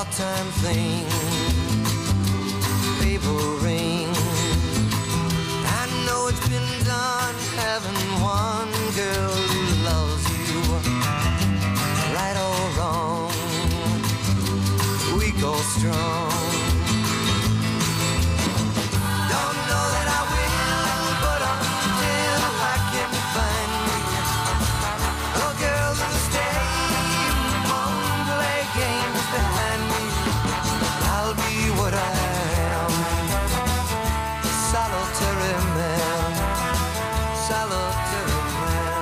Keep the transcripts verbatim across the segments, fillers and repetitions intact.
all-time thing. People ring. I know it's been done, having one girl who loves you, right or wrong, weak or strong. Don't know that I will, but until I can find me a girl that'll stay, won't play games behind me, I'll be what I am, solitary man, solitary man.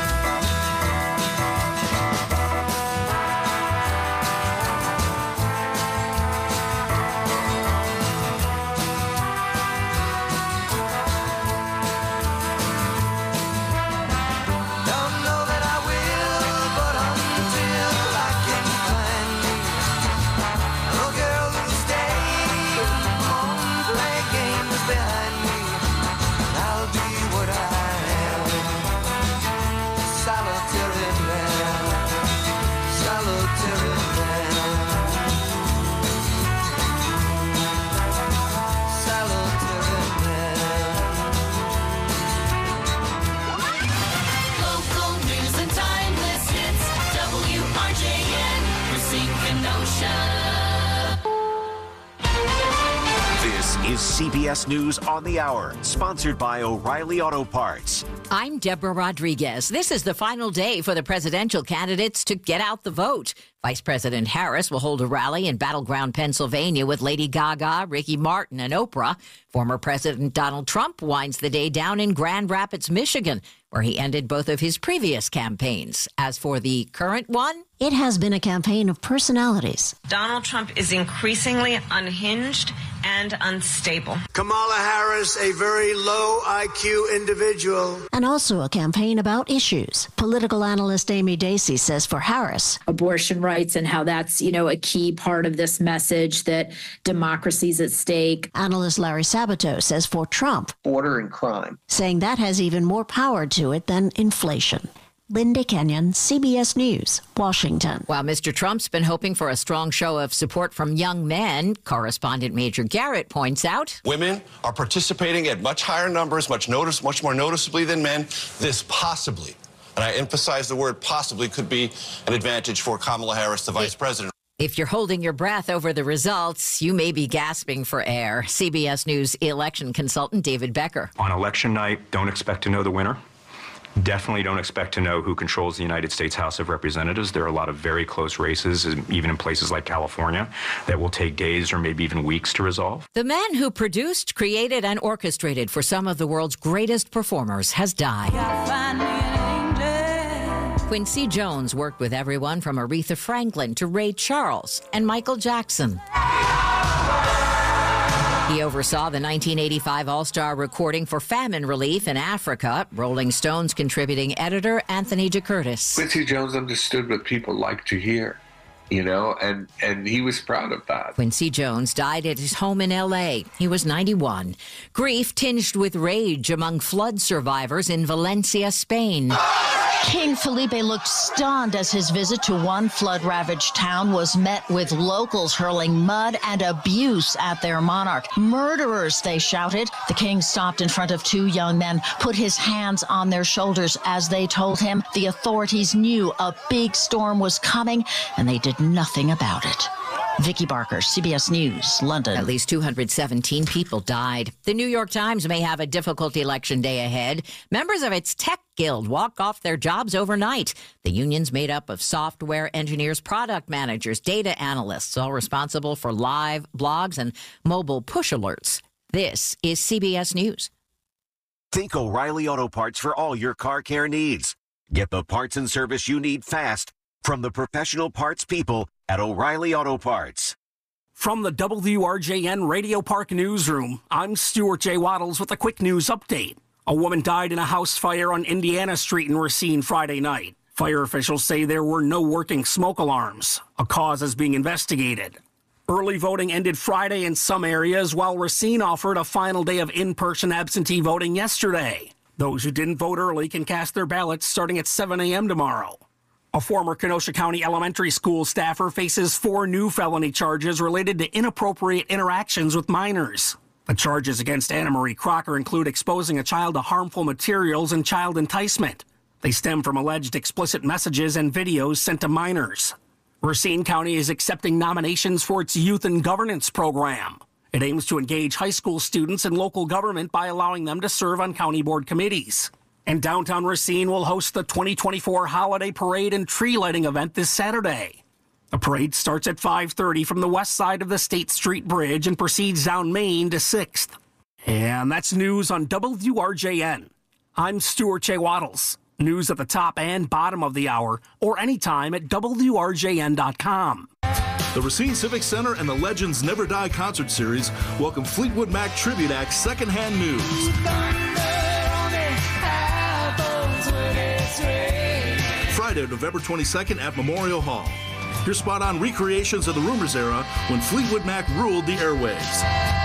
Don't know that I will, but until I can find me a girl that'll stay, won't play games behind me, I'll be what I am, solitary man, solitary man, solitary man. Local news and timeless hits. W R J N, Racine Kenosha. This is C B S News on the Hour, sponsored by O'Reilly Auto Parts. I'm Deborah Rodriguez. This is the final day for the presidential candidates to get out the vote. Vice President Harris will hold a rally in battleground Pennsylvania with Lady Gaga, Ricky Martin, and Oprah. Former President Donald Trump winds the day down in Grand Rapids, Michigan, where he ended both of his previous campaigns. As for the current one, it has been a campaign of personalities. Donald Trump is increasingly unhinged and unstable. Kamala Harris, a very low I Q individual. And also a campaign about issues. Political analyst Amy Dacey says for Harris, abortion rights and how that's, you know, a key part of this message that democracy's at stake. Analyst Larry Sabato says for Trump, border and crime, saying that has even more power to it than inflation. Linda Kenyon, C B S News, Washington. While Mister Trump's been hoping for a strong show of support from young men, correspondent Major Garrett points out, women are participating at much higher numbers, much notice, much more noticeably than men. This possibly, and I emphasize the word possibly, could be an advantage for Kamala Harris, the vice president. If you're holding your breath over the results, you may be gasping for air. C B S News election consultant David Becker. On election night, don't expect to know the winner. Definitely don't expect to know who controls the United States House of Representatives. There are a lot of very close races, even in places like California, that will take days or maybe even weeks to resolve. The man who produced, created, and orchestrated for some of the world's greatest performers has died. Quincy Jones worked with everyone from Aretha Franklin to Ray Charles and Michael Jackson. He oversaw the nineteen eighty-five All-Star recording for famine relief in Africa. Rolling Stone's contributing editor Anthony DeCurtis. Quincy Jones understood what people like to hear, you know, and, and he was proud of that. Quincy Jones died at his home in L A. He was ninety-one. Grief tinged with rage among flood survivors in Valencia, Spain. King Felipe looked stunned as his visit to one flood-ravaged town was met with locals hurling mud and abuse at their monarch. Murderers, they shouted. The king stopped in front of two young men, put his hands on their shoulders as they told him the authorities knew a big storm was coming and they did nothing about it. Vicky Barker, C B S News, London. At least two hundred seventeen people died. The New York Times may have a difficult election day ahead. Members of its tech guild walk off their jobs overnight. The union's made up of software engineers, product managers, data analysts, all responsible for live blogs and mobile push alerts. This is C B S News. Think O'Reilly Auto Parts for all your car care needs. Get the parts and service you need fast from the professional parts people at O'Reilly Auto Parts. From the W R J N Radio Park Newsroom, I'm Stuart J. Waddles with a quick news update. A woman died in a house fire on Indiana Street in Racine Friday night. Fire officials say there were no working smoke alarms. A cause is being investigated. Early voting ended Friday in some areas, while Racine offered a final day of in-person absentee voting yesterday. Those who didn't vote early can cast their ballots starting at seven a.m. tomorrow. A former Kenosha County elementary school staffer faces four new felony charges related to inappropriate interactions with minors. The charges against Anna Marie Crocker include exposing a child to harmful materials and child enticement. They stem from alleged explicit messages and videos sent to minors. Racine County is accepting nominations for its Youth and Governance program. It aims to engage high school students in local government by allowing them to serve on county board committees. And downtown Racine will host the twenty twenty-four Holiday Parade and Tree Lighting event this Saturday. The parade starts at five thirty from the west side of the State Street Bridge and proceeds down Main to sixth. And that's news on W R J N. I'm Stuart J. Waddles. News at the top and bottom of the hour, or anytime at W R J N dot com. The Racine Civic Center and the Legends Never Die concert series welcome Fleetwood Mac Tribute Act Secondhand News. Friday, November twenty-second at Memorial Hall. Your spot on recreations of the Rumors era when Fleetwood Mac ruled the airwaves.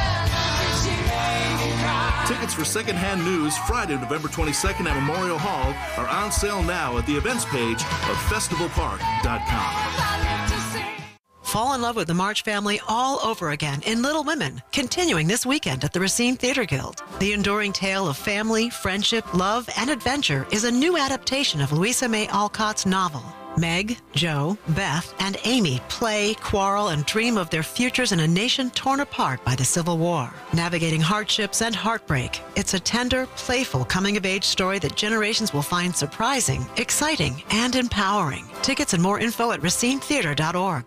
Tickets for Secondhand News Friday, November twenty-second at Memorial Hall are on sale now at the events page of festival park dot com. Fall in love with the March family all over again in Little Women, continuing this weekend at the Racine Theater Guild. The enduring tale of family, friendship, love, and adventure is a new adaptation of Louisa May Alcott's novel. Meg, Joe, Beth, and Amy play, quarrel, and dream of their futures in a nation torn apart by the Civil War. Navigating hardships and heartbreak, it's a tender, playful coming-of-age story that generations will find surprising, exciting, and empowering. Tickets and more info at racine theater dot org.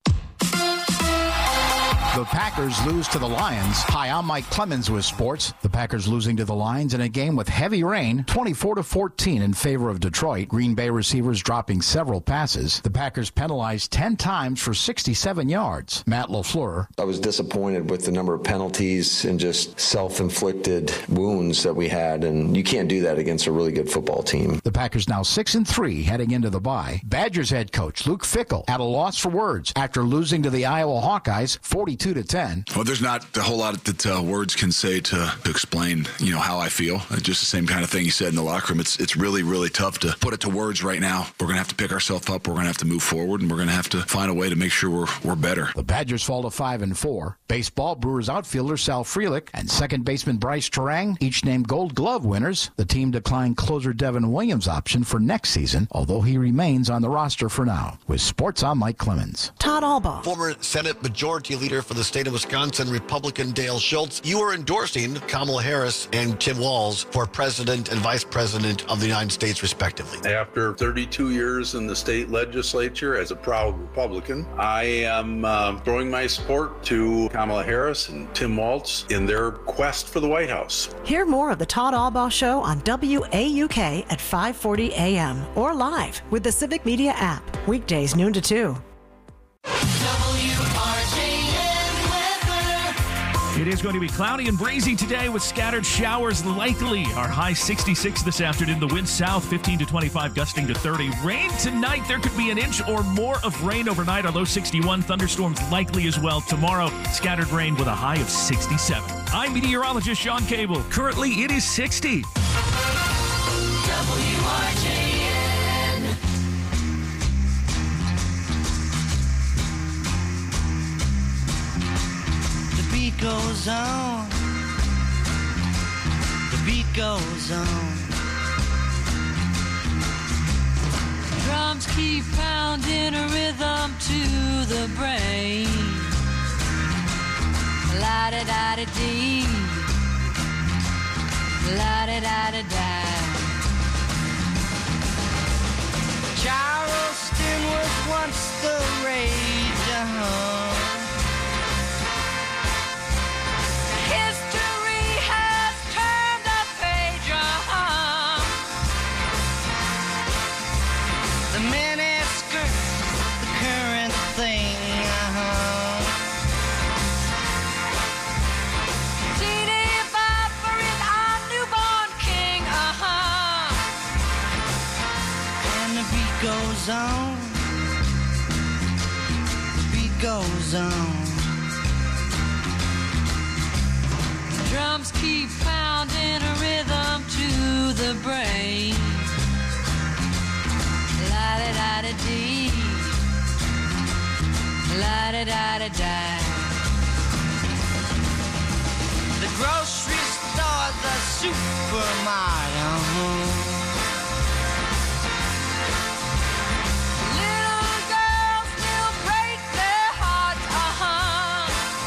The Packers lose to the Lions. Hi, I'm Mike Clemens with sports. The Packers losing to the Lions in a game with heavy rain, twenty-four to fourteen in favor of Detroit. Green Bay receivers dropping several passes. The Packers penalized ten times for sixty-seven yards. Matt LaFleur. I was disappointed with the number of penalties and just self-inflicted wounds that we had, and you can't do that against a really good football team. The Packers now six and three heading into the bye. Badgers head coach Luke Fickell at a loss for words after losing to the Iowa Hawkeyes forty-two to ten. Well, there's not a whole lot that uh, words can say to, to explain, you know, how I feel. It's just the same kind of thing you said in the locker room. It's it's really, really tough to put it to words right now. We're going to have to pick ourselves up. We're going to have to move forward, and we're going to have to find a way to make sure we're we're better. The Badgers fall to five and four. Baseball, Brewers outfielder Sal Frelick and second baseman Bryce Terang, each named Gold Glove winners. The team declined closer Devin Williams' option for next season, although he remains on the roster for now. With sports, I'm Mike Clemens. Todd Albaugh, former Senate Majority Leader for the state of Wisconsin, Republican Dale Schultz, you are endorsing Kamala Harris and Tim Walz for President and Vice President of the United States, respectively. After thirty-two years in the state legislature as a proud Republican, I am uh, throwing my support to Kamala Harris and Tim Walz in their quest for the White House. Hear more of the Todd Albaugh Show on W A U K at five forty a.m. or live with the Civic Media app, weekdays noon to two. It is going to be cloudy and breezy today with scattered showers likely. Our high sixty-six this afternoon. The wind south fifteen to twenty-five, gusting to thirty. Rain tonight. There could be an inch or more of rain overnight. Our low sixty-one. Thunderstorms likely as well tomorrow. Scattered rain with a high of sixty-seven. I'm meteorologist Sean Cable. Currently, it is sixty. W R J N. The beat goes on. The beat goes on. Drums keep pounding a rhythm to the brain. La-da-da-da-dee. La-da-da-da-da. Charleston was once the rage, uh-huh. History has turned the page, uh-huh. The miniskirts, the current thing, uh-huh. Teeny Bopper is our newborn king, uh-huh. And the beat goes on. The beat goes on. Drums keep pounding a rhythm to the brain. La-da-da-da-da. la-di-da-di-da. The grocery store, the supermarket. Little girls still break their hearts, uh-huh.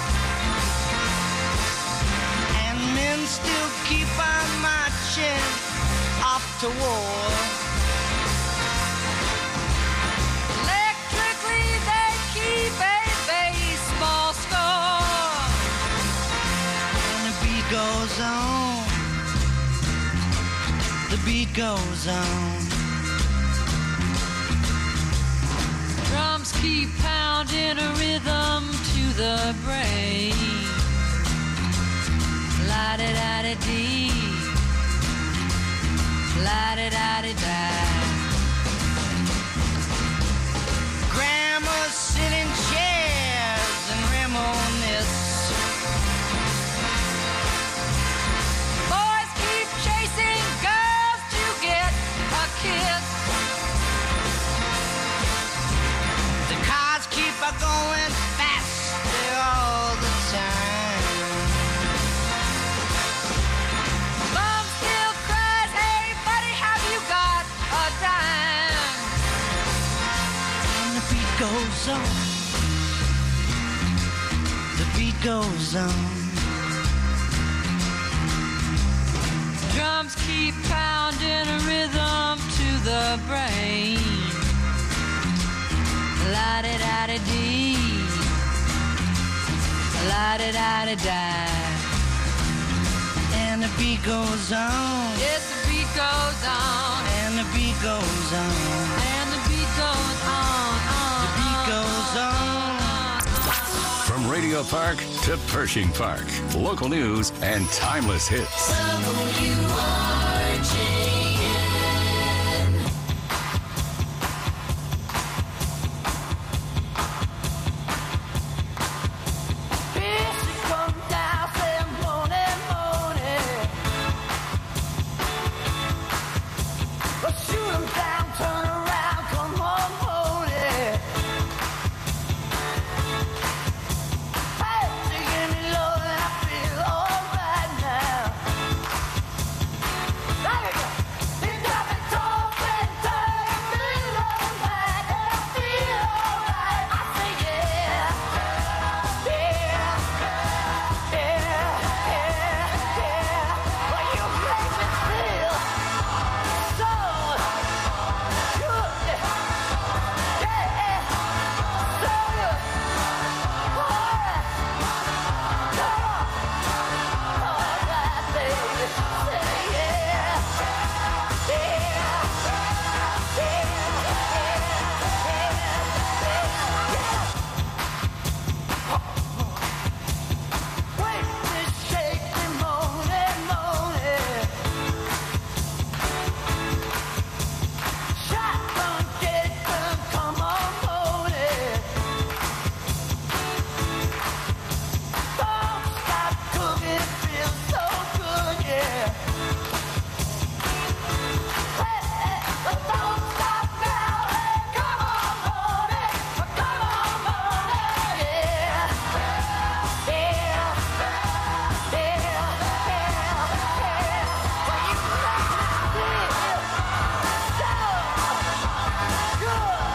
And men still keep on marching off to war. Electrically, they keep a baseball score. And the beat goes on. The beat goes on. Drums keep pounding a rhythm to the brain. La-di-da-di-dee. La-di-da-di-da. Grandmas sit in chairs and reminisce. Boys keep chasing girls to get a kiss. The cars keep a going faster all the time. Mom still cries, hey buddy, have you got a dime? And the beat goes on. The beat goes on. Drums keep pounding a rhythm to the brain. La-di-da-di-dee. La-di-da-di-da. And the beat goes on. Yes, the beat goes on. And the beat goes on. And the beat goes on. on the beat goes on. From Radio Park to Pershing Park, local news and timeless hits. W R J N. She come down, say morning, morning. But shoot 'em down, turn around, come on, morning. Hey, she give me love and I feel alright now. There you go. You got me talking, turning me love back and I feel alright. I say yeah, yeah, yeah, yeah, yeah. Well, you make me feel so good. Yeah, so good. Alright, come on. Alright, baby. Say yeah, yeah, yeah, yeah, yeah. Wait, this shake me moaning, moaning. Shotgun, get them, come on, moaning. Don't stop cooking, it feels so good, yeah. Hey, hey, but don't stop now, hey, come on, moaning, come on, moaning, yeah. Yeah, yeah, yeah, yeah. Well, you make me feel so good.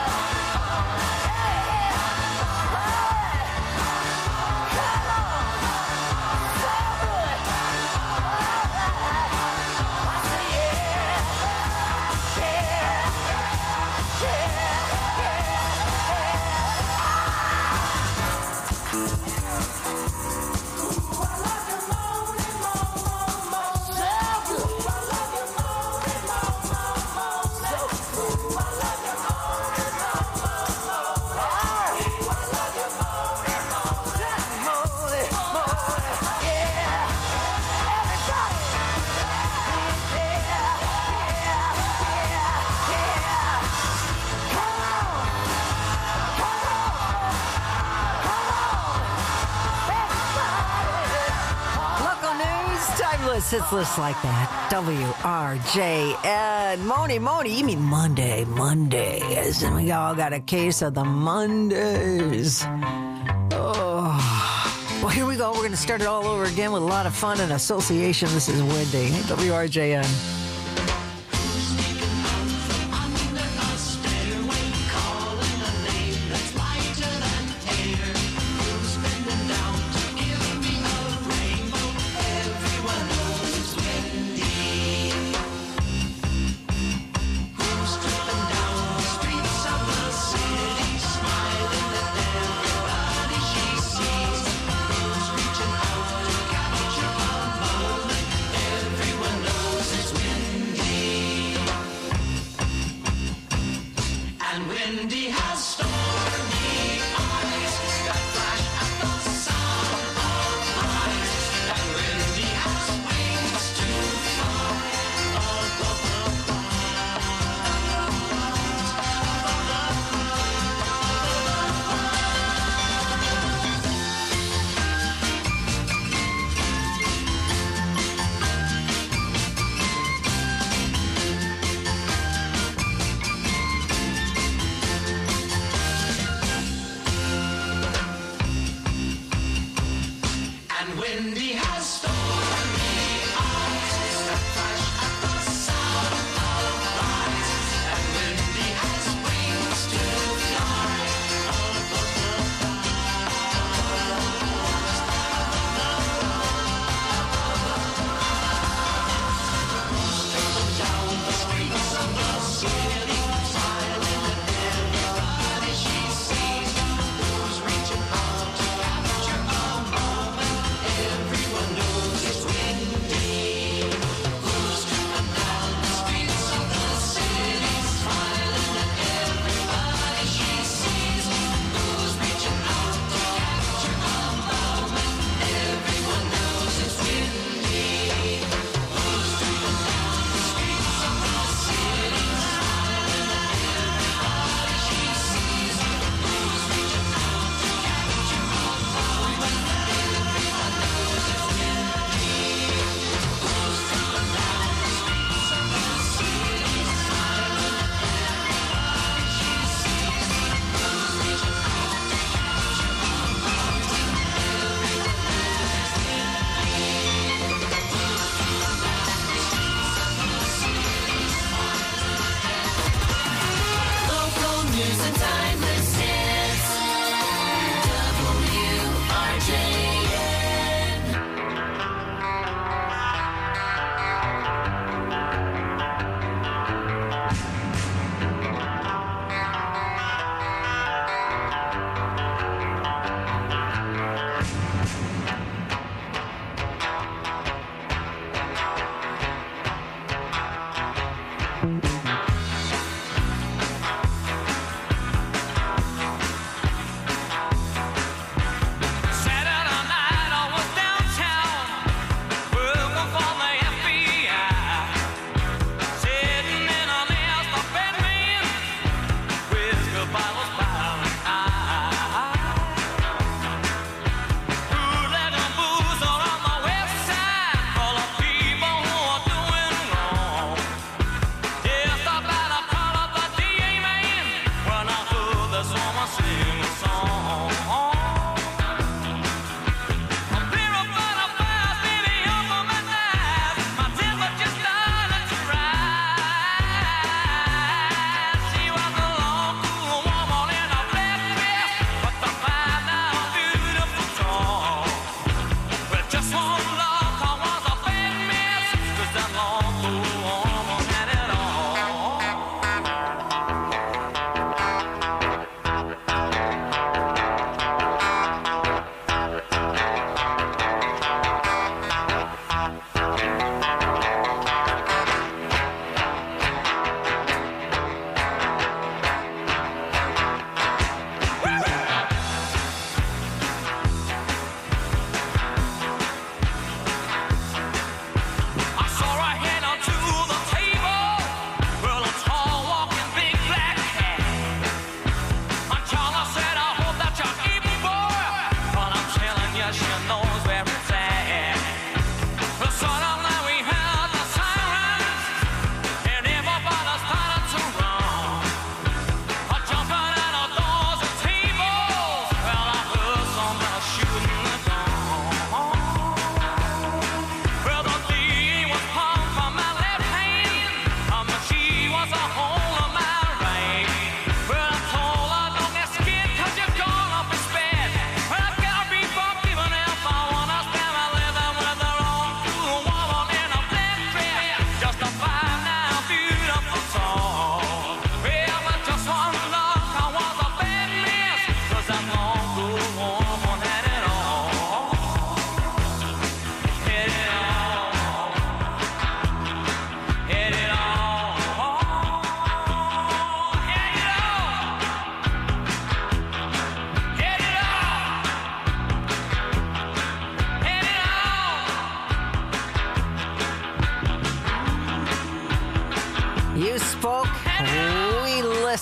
Local news, timeless hits lists like that. W R J N. Moni, Moni, you mean Monday, Mondays. And we all got a case of the Mondays. Oh, Well, here we go. We're going to start it all over again with a lot of fun and association. This is Wendy, W R J N. Everyone knows it's Wendy.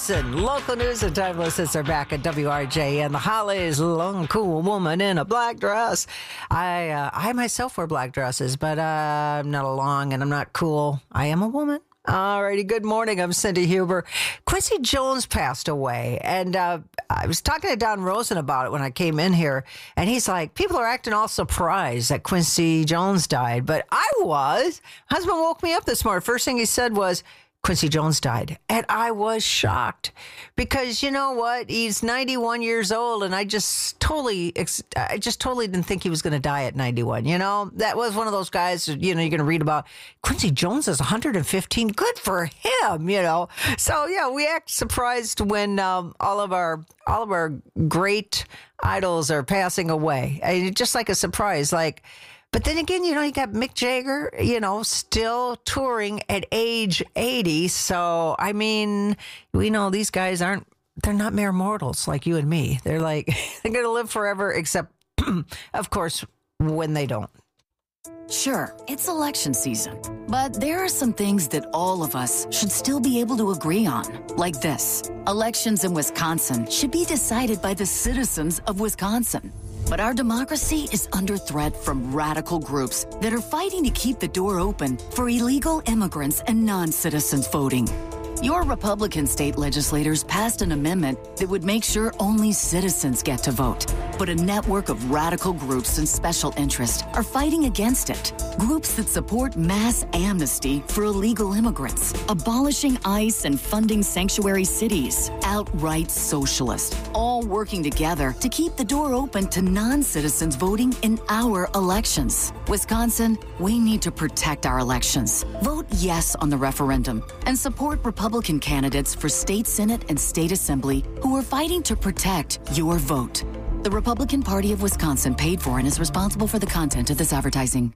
Listen, local news and timeless hits are back at W R J N. The Hollies, long, cool woman in a black dress. I uh, I myself wear black dresses, but uh, I'm not a long and I'm not cool. I am a woman. All righty, good morning. I'm Cindy Huber. Quincy Jones passed away, and uh, I was talking to Don Rosen about it when I came in here, and he's like, people are acting all surprised that Quincy Jones died, but I was. Husband woke me up this morning. First thing he said was, Quincy Jones died. And I was shocked because you know what? He's ninety-one years old, and I just totally, I just totally didn't think he was going to die at ninety-one. You know, that was one of those guys, you know, you're going to read about. Quincy Jones is one hundred fifteen. Good for him, you know. So yeah, we act surprised when um, all of our, all of our great idols are passing away. I mean, just like a surprise, like. But then again, you know, you got Mick Jagger, you know, still touring at age eighty. So, I mean, we know these guys aren't, they're not mere mortals like you and me. They're like, they're going to live forever, except, of course, when they don't. Sure, it's election season, but there are some things that all of us should still be able to agree on, like this. Elections in Wisconsin should be decided by the citizens of Wisconsin. But our democracy is under threat from radical groups that are fighting to keep the door open for illegal immigrants and non-citizens voting. Your Republican state legislators passed an amendment that would make sure only citizens get to vote. But a network of radical groups and special interests are fighting against it. Groups that support mass amnesty for illegal immigrants, abolishing ICE and funding sanctuary cities, outright socialist, all working together to keep the door open to non-citizens voting in our elections. Wisconsin, we need to protect our elections. Vote yes on the referendum and support Republican Republican candidates for state Senate and state assembly who are fighting to protect your vote. The Republican Party of Wisconsin paid for and is responsible for the content of this advertising.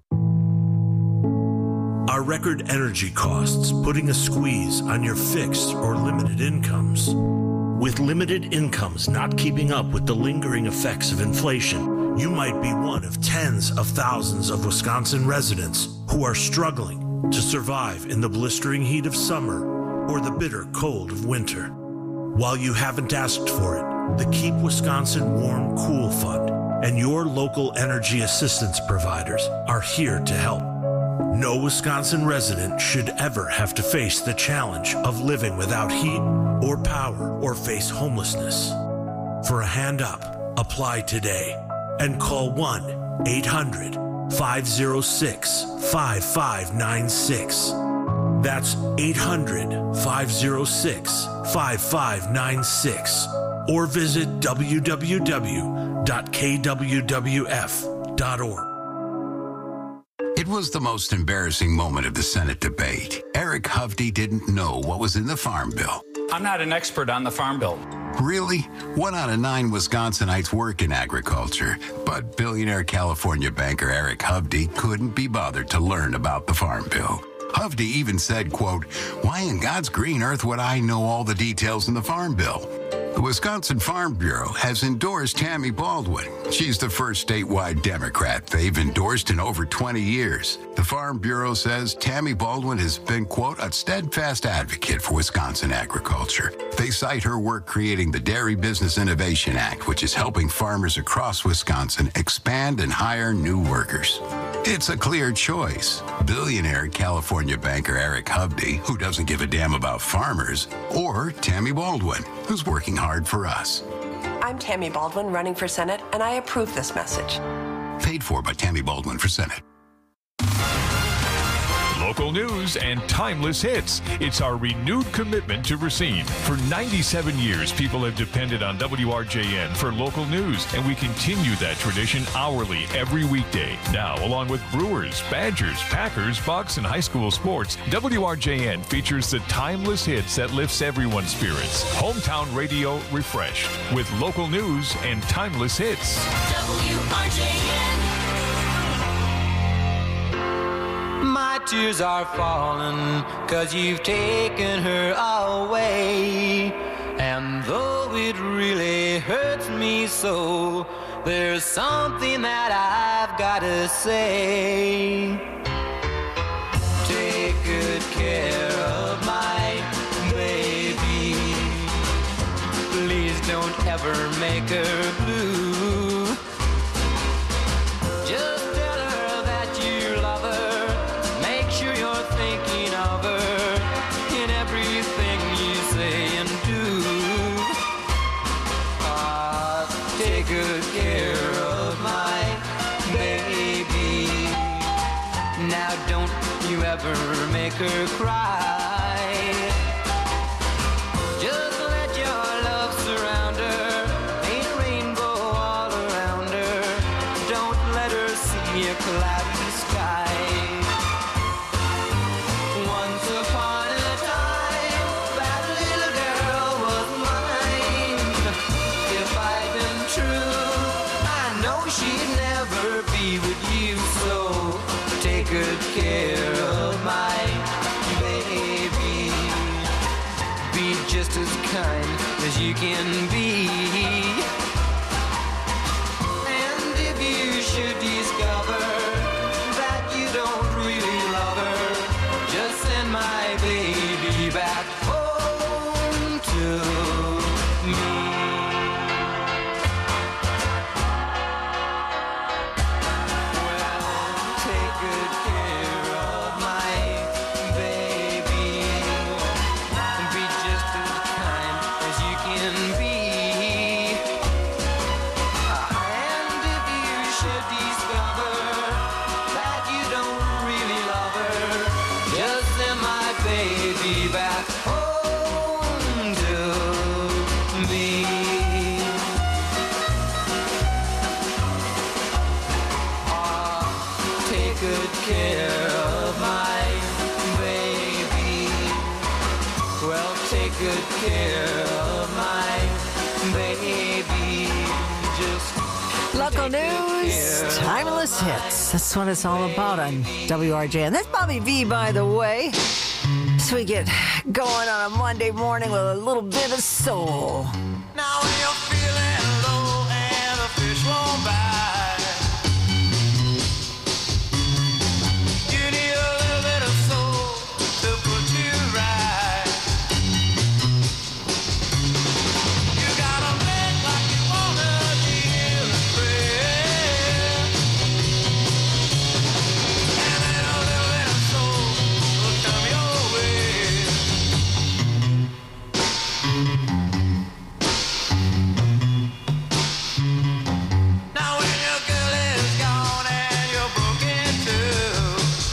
Are record energy costs putting a squeeze on your fixed or limited incomes? With limited incomes not keeping up with the lingering effects of inflation, you might be one of tens of thousands of Wisconsin residents who are struggling to survive in the blistering heat of summer or the bitter cold of winter. While you haven't asked for it, the Keep Wisconsin Warm Cool Fund and your local energy assistance providers are here to help. No Wisconsin resident should ever have to face the challenge of living without heat or power or face homelessness. For a hand up, apply today and call one eight hundred five oh six five five nine six. That's eight hundred five oh six five five nine six or visit w w w dot k w w f dot org. It was the most embarrassing moment of the Senate debate. Eric Hovde didn't know what was in the Farm Bill. I'm not an expert on the Farm Bill. Really? One out of nine Wisconsinites work in agriculture, but billionaire California banker Eric Hovde couldn't be bothered to learn about the Farm Bill. Hovde even said, quote, "Why in God's green earth would I know all the details in the Farm Bill?" The Wisconsin Farm Bureau has endorsed Tammy Baldwin. She's the first statewide Democrat they've endorsed in over twenty years. The Farm Bureau says Tammy Baldwin has been, quote, "a steadfast advocate for Wisconsin agriculture." They cite her work creating the Dairy Business Innovation Act, which is helping farmers across Wisconsin expand and hire new workers. It's a clear choice. Billionaire California banker Eric Hovde, who doesn't give a damn about farmers, or Tammy Baldwin, who's working hard for us. I'm Tammy Baldwin, running for Senate, and I approve this message. Paid for by Tammy Baldwin for Senate. Local news and timeless hits. It's our renewed commitment to Racine. For ninety-seven years, people have depended on W R J N for local news, and we continue that tradition hourly every weekday. Now, along with Brewers, Badgers, Packers, Bucks, and high school sports, W R J N features the timeless hits that lifts everyone's spirits. Hometown radio refreshed with local news and timeless hits. W R J N. My tears are falling, 'cause you've taken her away. And though it really hurts me so, there's something that I've gotta say. Take good care of my baby. good care of my baby. Now don't you ever make her cry. Just let your love surround her. Ain't a rainbow all around her. Don't let her see a cloudy sky. Once upon a time, that little girl was mine. If I'd been true, I know she'd never be with you. So take good care of my baby. Be just as kind as you can be. And if you should discover that you don't really love her, just send my baby back home to me. Take good care of my baby. Be just as kind as you can be. And if you should discover that you don't really love her, just send my baby back home to me. Take good care of my baby. Well, take good care of my baby. Just Local take good news, care timeless of my hits. That's what it's all about on W R J. And that's Bobby V, by the way. So we get going on a Monday morning with a little bit of soul. Now when you're feeling low and the fish won't bite, you need a little bit of soul to put you right. You gotta make like you wanna deal and pray, and then a little bit of soul will come your way. Now when your girl is gone and you're broken too,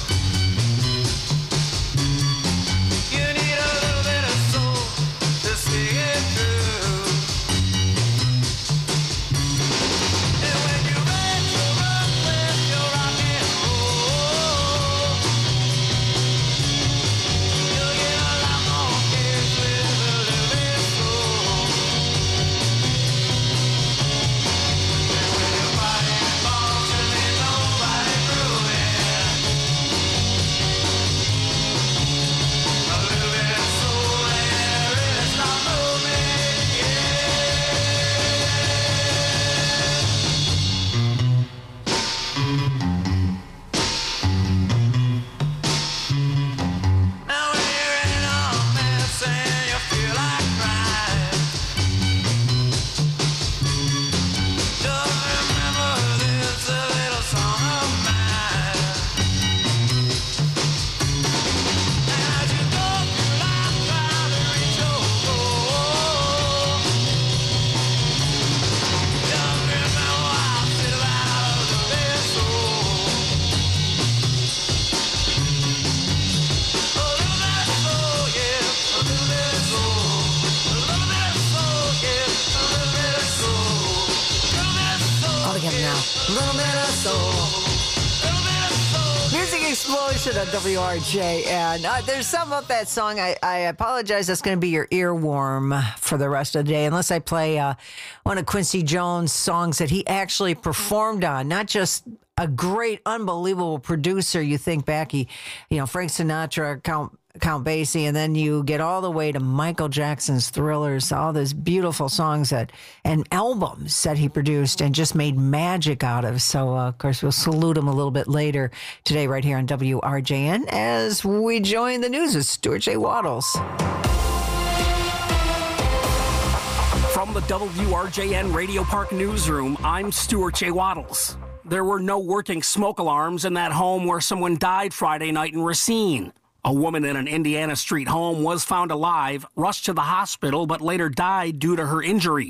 you need a little bit of soul to see it through. And when you ready to rock with your rock and roll, you'll get a lot more kids with a little bit of soul. And when your body falls and there's nobody through it, a little bit of soul and really start moving, Now when you're in a mess and you feel like crying, just remember this a little song of mine. And as you go through life trying to reach your goal, just remember I said about the best soul. A little bit of soul, yeah, a little bit of soul. A little bit of soul, yeah, a little bit of soul. A little bit of soul. All together now. A little bit of soul. A little bit of soul. Music explosion on W R J. And uh, there's something about that song. I, I apologize. That's going to be your earworm for the rest of the day, unless I play uh, one of Quincy Jones' songs that he actually performed on, not just a great, unbelievable producer. You think back, he, you know, Frank Sinatra, Count Count Basie, and then you get all the way to Michael Jackson's Thrillers, all those beautiful songs that and albums that he produced and just made magic out of. So, uh, of course, we'll salute him a little bit later today right here on W R J N as we join the news with Stuart J. Waddles. From the W R J N Radio Park newsroom, I'm Stuart J. Waddles. There were no working smoke alarms in that home where someone died Friday night in Racine. A woman in an Indiana Street home was found alive, rushed to the hospital, but later died due to her injuries.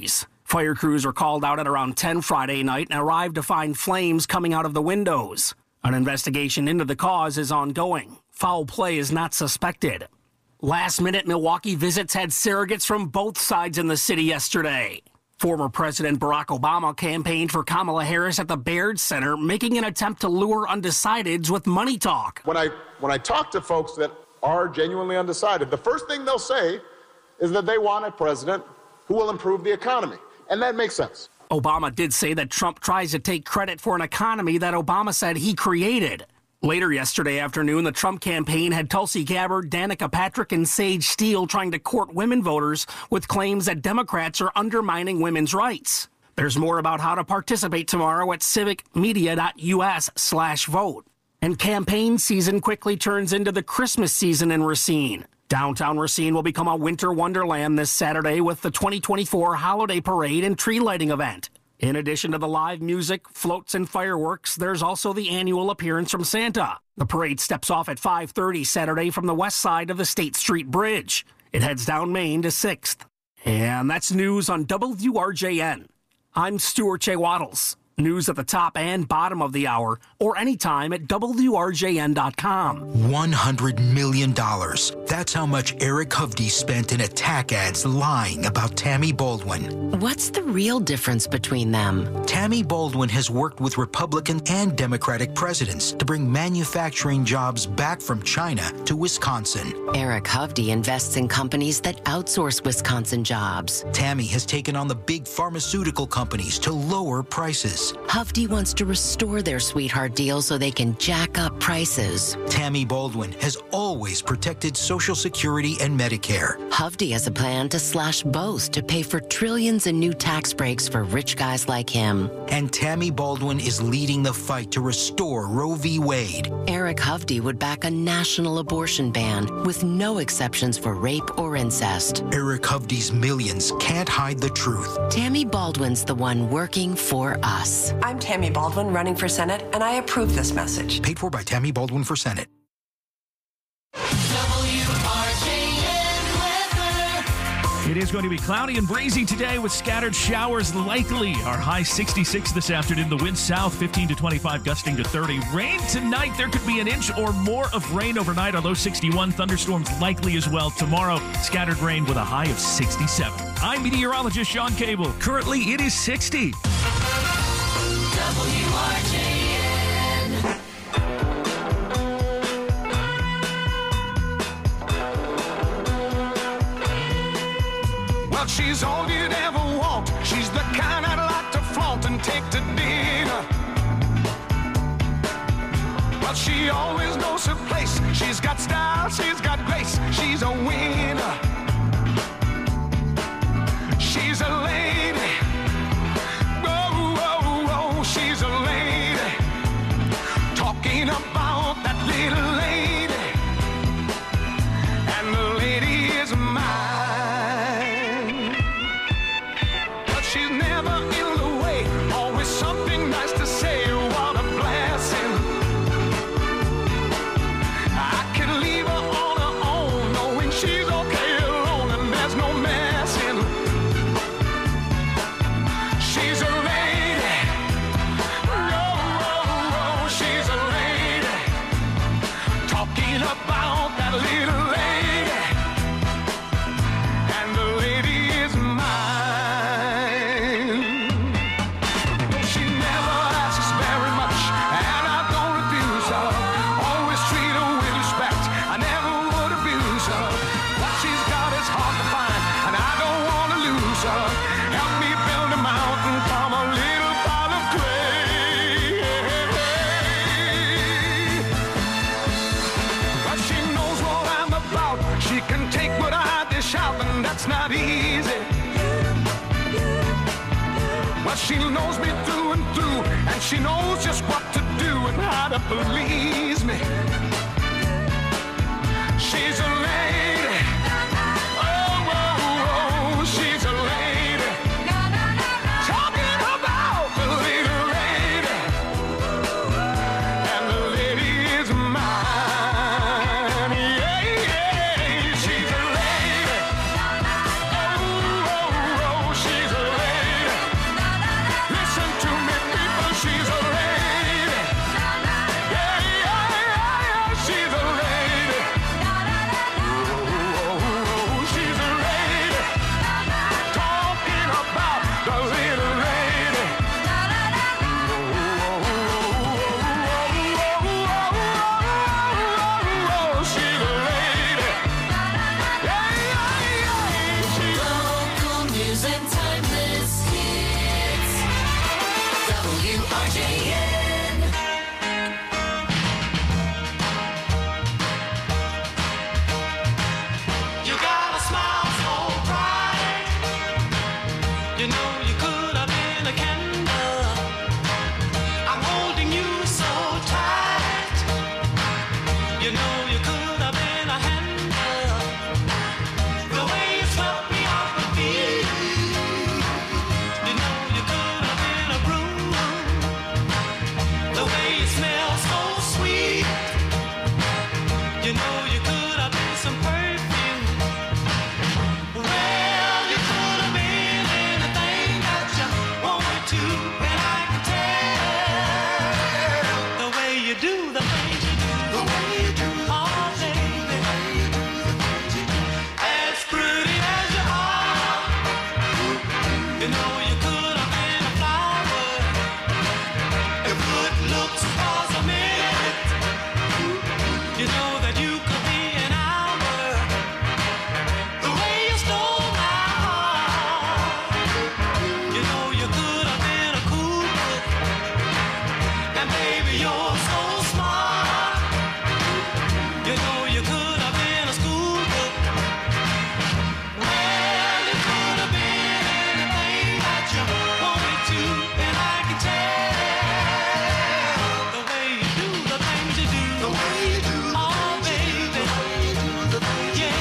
Fire crews were called out at around ten Friday night and arrived to find flames coming out of the windows. An investigation into the cause is ongoing. Foul play is not suspected. Last-minute Milwaukee visits had surrogates from both sides in the city yesterday. Former President Barack Obama campaigned for Kamala Harris at the Baird Center, making an attempt to lure undecideds with money talk. When I when I talk to folks that are genuinely undecided, the first thing they'll say is that they want a president who will improve the economy. And that makes sense. Obama did say that Trump tries to take credit for an economy that Obama said he created. Later yesterday afternoon, the Trump campaign had Tulsi Gabbard, Danica Patrick, and Sage Steele trying to court women voters with claims that Democrats are undermining women's rights. There's more about how to participate tomorrow at civicmedia.us slash vote. And campaign season quickly turns into the Christmas season in Racine. Downtown Racine will become a winter wonderland this Saturday with the twenty twenty-four holiday parade and tree lighting event. In addition to the live music, floats, and fireworks, there's also the annual appearance from Santa. The parade steps off at five thirty Saturday from the west side of the State Street Bridge. It heads down Main to sixth. And that's news on W R J N. I'm Stuart J. Waddles. News at the top and bottom of the hour, or anytime at W R J N dot com. one hundred million dollars. That's how much Eric Hovde spent in attack ads lying about Tammy Baldwin. What's the real difference between them? Tammy Baldwin has worked with Republican and Democratic presidents to bring manufacturing jobs back from China to Wisconsin. Eric Hovde invests in companies that outsource Wisconsin jobs. Tammy has taken on the big pharmaceutical companies to lower prices. Hovde wants to restore their sweetheart deal so they can jack up prices. Tammy Baldwin has always protected Social Security and Medicare. Hovde has a plan to slash both to pay for trillions in new tax breaks for rich guys like him. And Tammy Baldwin is leading the fight to restore Roe v. Wade. Eric Hovde would back a national abortion ban with no exceptions for rape or incest. Eric Hovde's millions can't hide the truth. Tammy Baldwin's the one working for us. I'm Tammy Baldwin, running for Senate, and I approve this message. Paid for by Tammy Baldwin for Senate. It is going to be cloudy and breezy today with scattered showers likely. Our high sixty-six this afternoon. The wind south fifteen to twenty-five, gusting to thirty. Rain tonight. There could be an inch or more of rain overnight. A low sixty-one. Thunderstorms likely as well tomorrow. Scattered rain with a high of sixty-seven. I'm meteorologist Sean Cable. Currently, it is sixty. W R J N. Well, she's all you'd ever want. She's the kind I'd like to flaunt and take to dinner. Well, she always knows her place. She's got style, she's got grace. She's a winner. She's a lady. She's a lady, talking about that little lady, and the lady is mine. But she's never in the way, always something nice to say. What a blessing. I could leave her on her own, knowing she's okay alone, and there's no messing. She's a about that little lady, and the lady is mine. She never asks very much, and I don't refuse her. Always treat her with respect, I never would abuse her. What she's got is hard to find, and I don't want to lose her. Help me build a mountain from a little pile of clay. She can take what I dish out, and that's not easy. Well, she knows me through and through, and she knows just what to do and how to please me. She's a lady. Oh, oh, oh, she's a lady. Talking about the little lady, and the lady is mine. Yeah, yeah, she's a lady. Oh, oh, oh, she's a lady. R J N. You got a smile so bright. You know you could have been a candle. I'm holding you so tight. You know you could have been a handle. The way you swept me off my feet. You know you could have been a broom. The way you smell so sweet. You know you could have been some perfume. Well, you could have been anything that you wanted to, and I can tell the way you do the things you do, the way you do, oh baby, as pretty as you are. You know you could have been a flower if good looks was a minute. You know that you could be an hour. The way you stole my heart. You know you could have been a cool book. And baby, you're so smart. You know you could have been a school book. Well, you could have been anything that you wanted to, and I can tell the way you do the things you do. The way you do. Oh, baby. Yeah.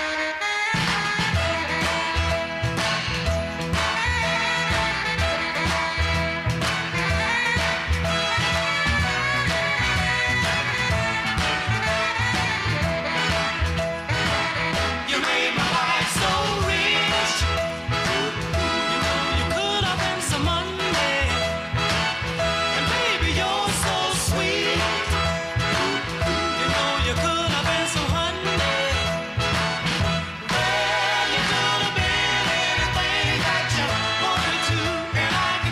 You made my life so rich. You know you could have been some Monday. And baby, you're so sweet. You know you could have been some honey. Well, you could have been anything that you wanted to, and I can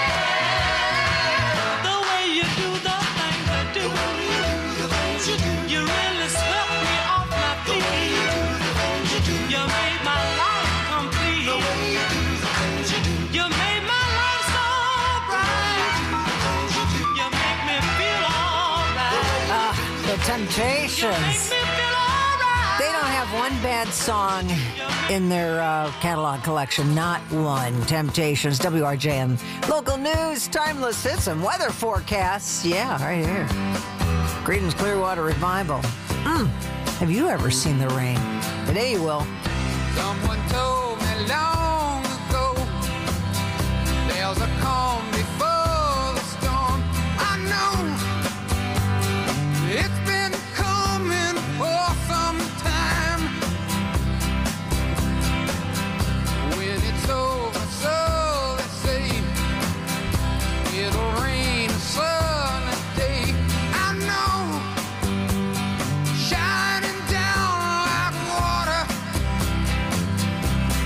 tell the way you do the things I do. You really swept me off my feet. You made my life complete. You made my life so bright. You make me feel alright. Ah, the Temptations. They don't have one bad song in their uh, catalog collection. Not one. Temptations, W R J M. Local news, timeless hits, and weather forecasts. Yeah, right here. Greetings, Clearwater Revival. Mm. Have you ever seen the rain? Today you will. Someone told me long ago there's a calm before the storm. I know it's been coming for some time. When it's over, so they say it'll rain a sunny day. I know, shining down like water.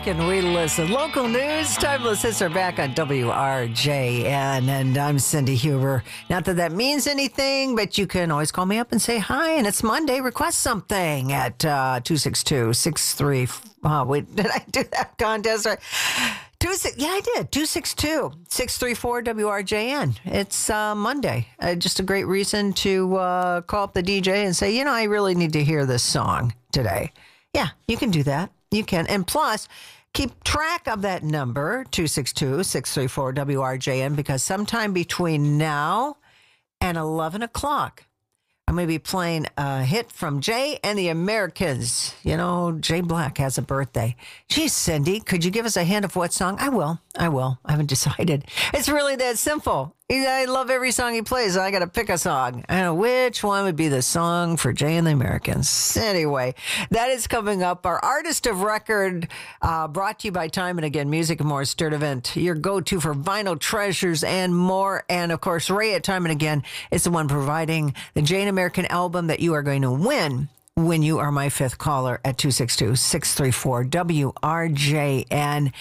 and we listen. Local news, timeless hits are back on W R J N, and I'm Cindy Huber. Not that that means anything, but you can always call me up and say hi, and it's Monday. Request something at uh, two six two, six three four. Oh, wait, did I do that contest right? Two, six, yeah, I did. two six two, six three four W R J N. It's uh, Monday. Uh, just a great reason to uh, call up the D J and say, you know, I really need to hear this song today. Yeah, you can do that. You can. And plus, keep track of that number, two six two, six three four W R J N, because sometime between now and eleven o'clock, I'm going to be playing a hit from Jay and the Americans. You know, Jay Black has a birthday. Geez, Cindy, could you give us a hint of what song? I will. I will. I haven't decided. It's really that simple. I love every song he plays. I got to pick a song. I don't know which one would be the song for Jay and the Americans. Anyway, that is coming up. Our Artist of Record, uh, brought to you by Time and Again Music and More Sturdivant, your go-to for vinyl treasures and more. And, of course, Ray at Time and Again is the one providing the Jay and American album that you are going to win when you are my fifth caller at two six two, six three four W R J N.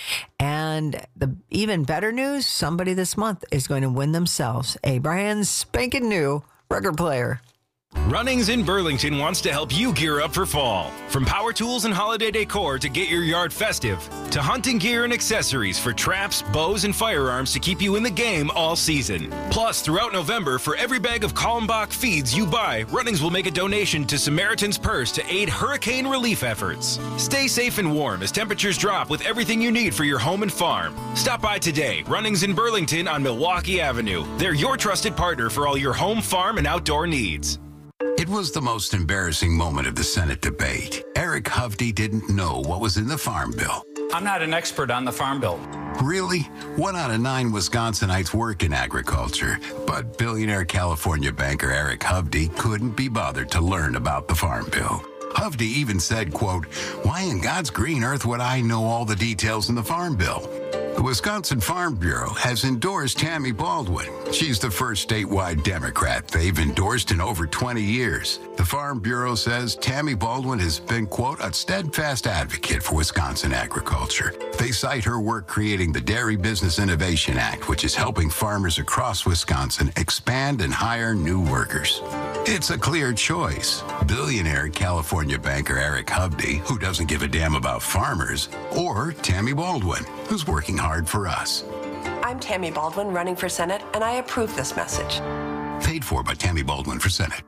And the even better news, somebody this month is going to win themselves a brand spanking new record player. Runnings in Burlington wants to help you gear up for fall. From power tools and holiday decor to get your yard festive, to hunting gear and accessories for traps, bows, and firearms to keep you in the game all season. Plus, throughout November, for every bag of Kalmbach feeds you buy, Runnings will make a donation to Samaritan's Purse to aid hurricane relief efforts. Stay safe and warm as temperatures drop with everything you need for your home and farm. Stop by today, Runnings in Burlington on Milwaukee Avenue. They're your trusted partner for all your home, farm, and outdoor needs. It was the most embarrassing moment of the Senate debate. Eric Hovde didn't know what was in the Farm Bill. I'm not an expert on the Farm Bill. Really? One out of nine Wisconsinites work in agriculture, but billionaire California banker Eric Hovde couldn't be bothered to learn about the Farm Bill. Hovde even said, quote, "Why in God's green earth would I know all the details in the Farm Bill?" The Wisconsin Farm Bureau has endorsed Tammy Baldwin. She's the first statewide Democrat they've endorsed in over twenty years. The Farm Bureau says Tammy Baldwin has been, quote, "a steadfast advocate for Wisconsin agriculture." They cite her work creating the Dairy Business Innovation Act, which is helping farmers across Wisconsin expand and hire new workers. It's a clear choice. Billionaire California banker Eric Hovde, who doesn't give a damn about farmers, or Tammy Baldwin, who's working hard for us. I'm Tammy Baldwin running for Senate, and I approve this message. Paid for by Tammy Baldwin for Senate.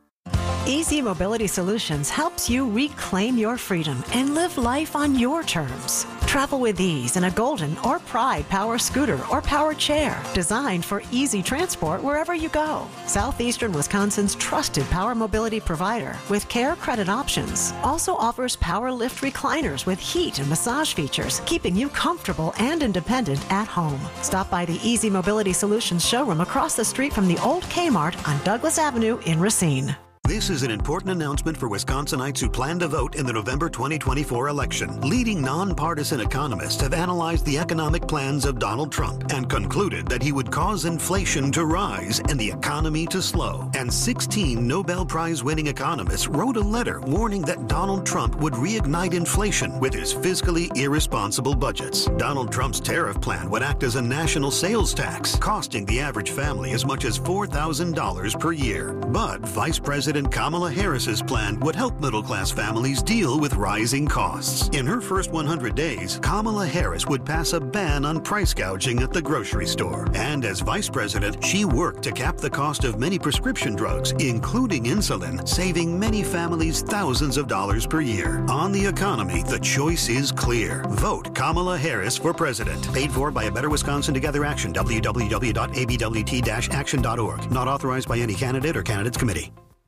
Easy Mobility Solutions helps you reclaim your freedom and live life on your terms. Travel with ease in a Golden or Pride power scooter or power chair designed for easy transport wherever you go. Southeastern Wisconsin's trusted power mobility provider with care credit options also offers power lift recliners with heat and massage features, keeping you comfortable and independent at home. Stop by the Easy Mobility Solutions showroom across the street from the old Kmart on Douglas Avenue in Racine. This is an important announcement for Wisconsinites who plan to vote in the November twenty twenty-four election. Leading nonpartisan economists have analyzed the economic plans of Donald Trump and concluded that he would cause inflation to rise and the economy to slow. And sixteen Nobel Prize-winning economists wrote a letter warning that Donald Trump would reignite inflation with his fiscally irresponsible budgets. Donald Trump's tariff plan would act as a national sales tax, costing the average family as much as four thousand dollars per year. But Vice President Kamala Harris's plan would help middle-class families deal with rising costs. In her first one hundred days, Kamala Harris would pass a ban on price gouging at the grocery store. And as vice president, she worked to cap the cost of many prescription drugs, including insulin, saving many families thousands of dollars per year. On the economy, the choice is clear. Vote Kamala Harris for president. Paid for by A Better Wisconsin Together Action, w w w dot a b w t dash action dot org. Not authorized by any candidate or candidates committee.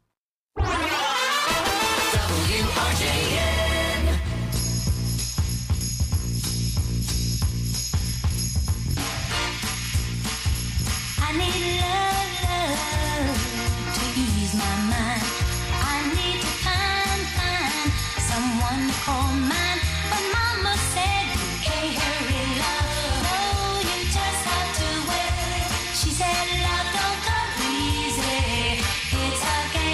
W R J N. I need love, love to ease my mind. I need to find, find someone to call mine. But Mama said you can't hurry, love. No, you just have to wait. She said love don't come easy. It's a game.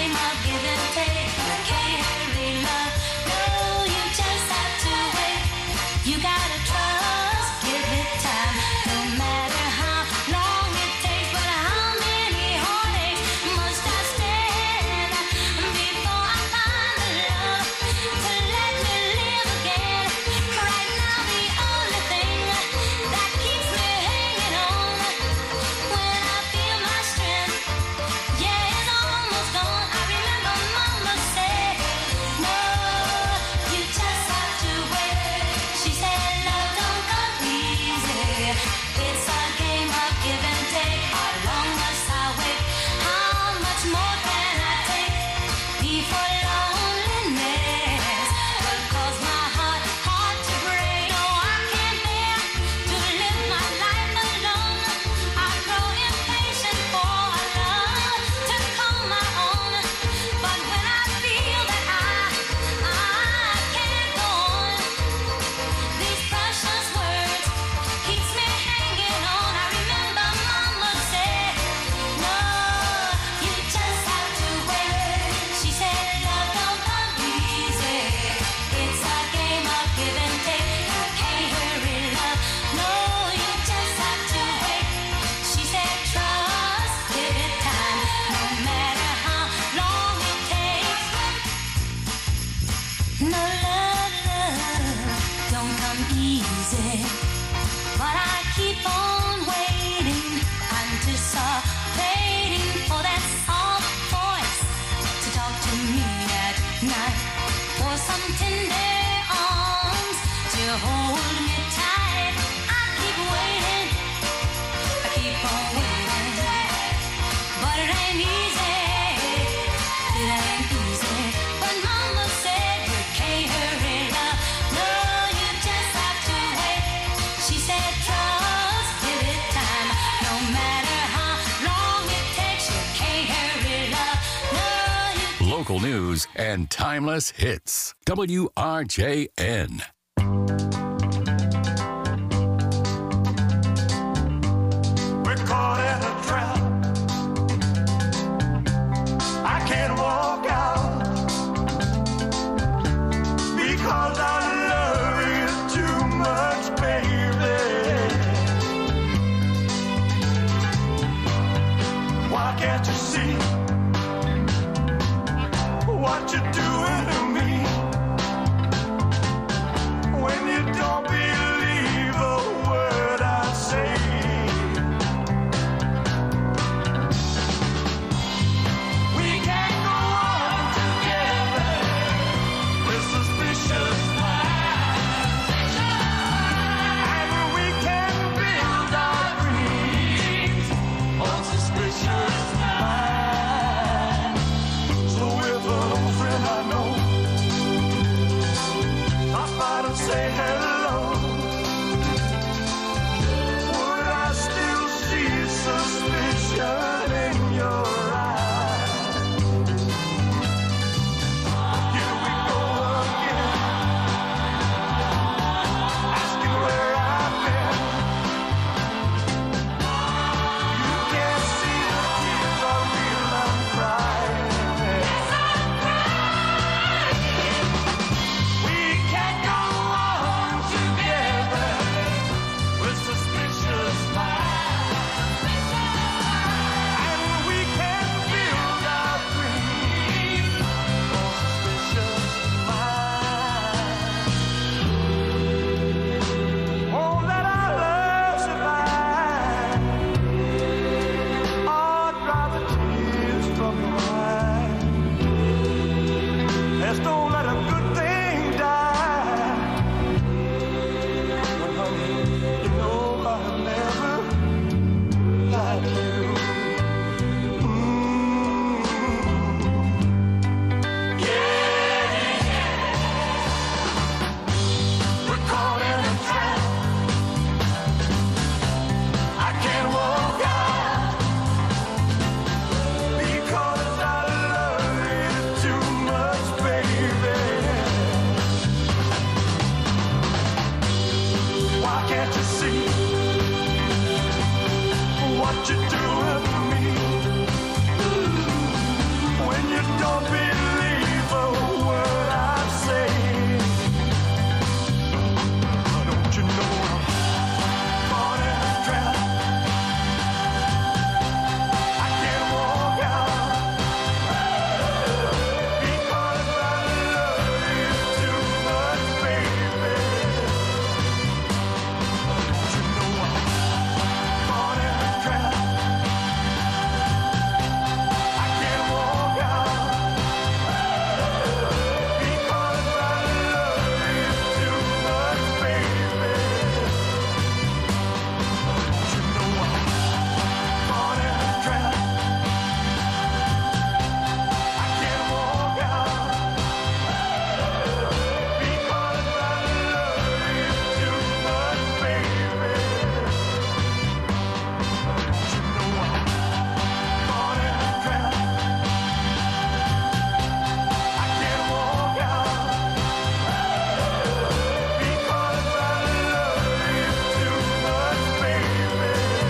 local news, and timeless hits. W R J N. We're caught in a trap. I can't walk out because I love you too much, baby. Why can't you see what you're doing to me when you don't believe a word I say? We can't go on together with suspicious minds, and we can build our dreams on suspicious minds. So if a friend I know stops by to say hello, would I still see suspicion in your eyes? Here we go again, asking where I've been. You can't see the tears are real, I'm crying. We can't go on together with suspicious minds, and we can build our dreams on suspicious minds. Won't let our love survive, or dry the tears from your eyes. Let's don't let a good thing die. Well, honey, you know I'll never lie to you. Mm. Yeah, we're caught in a trap. I can't walk out because I love you too much, baby. Why can't you see what you're doing to me when you don't believe a word I say? Don't you know I'm caught in a trap? I can't walk out because I love you too much, baby. Don't you know I'm caught in a trap? I can't walk out because I love you too much, baby. Don't you know I'm caught in a trap? I can't walk out because I love you too much, baby. Don't you know I'm caught in a trap? I can't walk out because I love you too much, baby.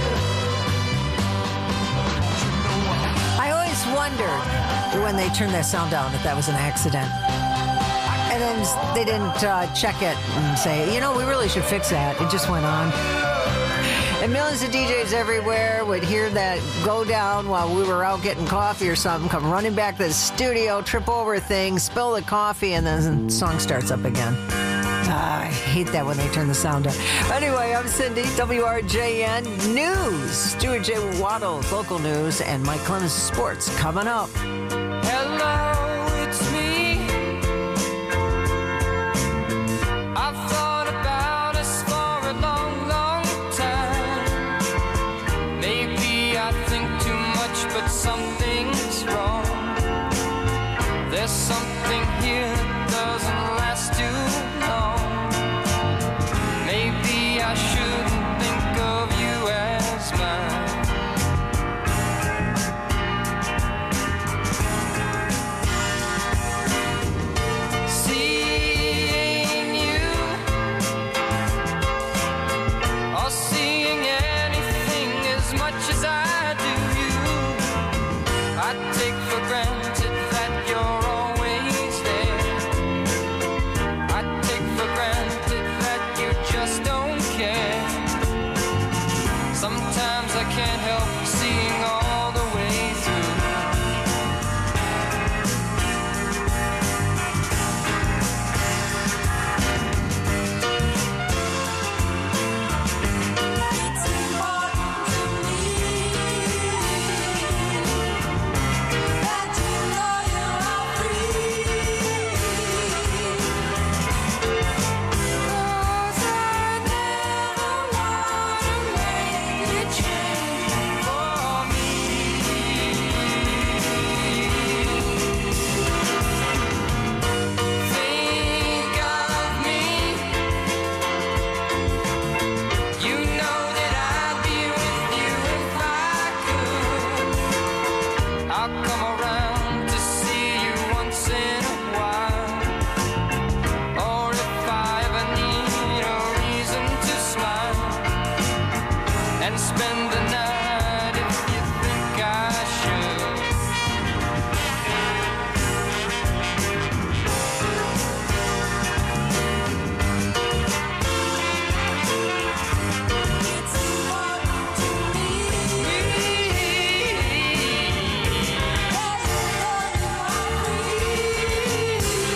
Don't you know I'm I always wondered when they turned that sound down if that was an accident. And then they didn't uh, check it and say, you know, we really should fix that. It just went on. And millions of D Js everywhere would hear that go down while we were out getting coffee or something, come running back to the studio, trip over things, spill the coffee, and then the song starts up again. Ah, I hate that when they turn the sound down. Anyway, I'm Cindy, W R J N News. Stuart J. Waddles, local news, and Mike Clemens Sports coming up. Hello, it's me. I've thought about us for a long, long time. Maybe I think too much, but something's wrong. There's something here that doesn't last too long. Maybe I shouldn't think of you as mine. as much as I do you. I take for granted that you're always there. I take for granted that you just don't care. Sometimes I can't help seeing all the way through. It's important to me that you know you are free. 'Cause I never wanna make you change for me. Think of me. You know that I'd be with you if I could. I'll come around to see you once in a while. Or if I ever need a reason to smile and spend the night if you think I should. It's important to me that you know you are free.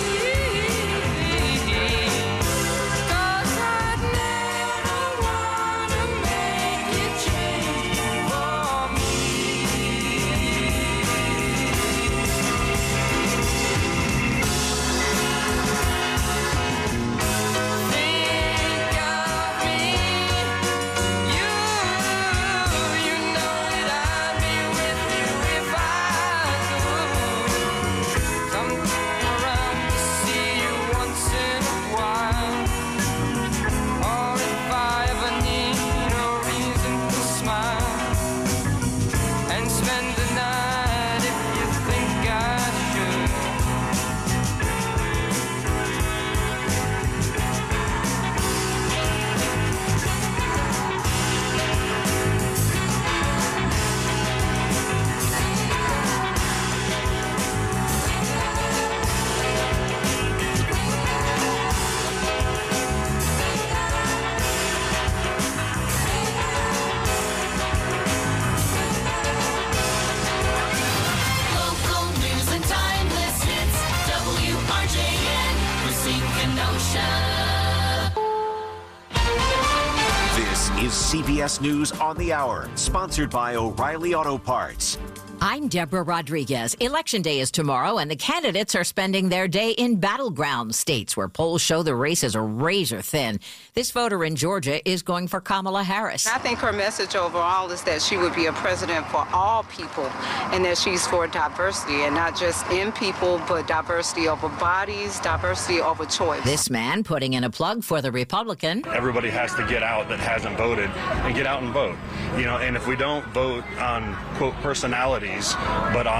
'Cause I'd never wanna make you change for me. Think of me. You, you know that I'd be with you if I could. Come around to see you once in a while. Or if I ever need a reason to smile and spend the night if you think I should. Local news and timeless hits. W R J N, Racine, Kenosha. This is C B S News on the Hour, sponsored by O'Reilly Auto Parts. I'm Deborah Rodriguez. Election day is tomorrow, and the candidates are spending their day in battleground states where polls show the races are razor thin. This voter in Georgia is going for Kamala Harris. I think her message overall is that she would be a president for all people and that she's for diversity and not just in people, but diversity over bodies, diversity over choice. This man putting in a plug for the Republican. Everybody has to get out that hasn't voted and get out and vote. You know, and if we don't vote on, quote, personalities, but on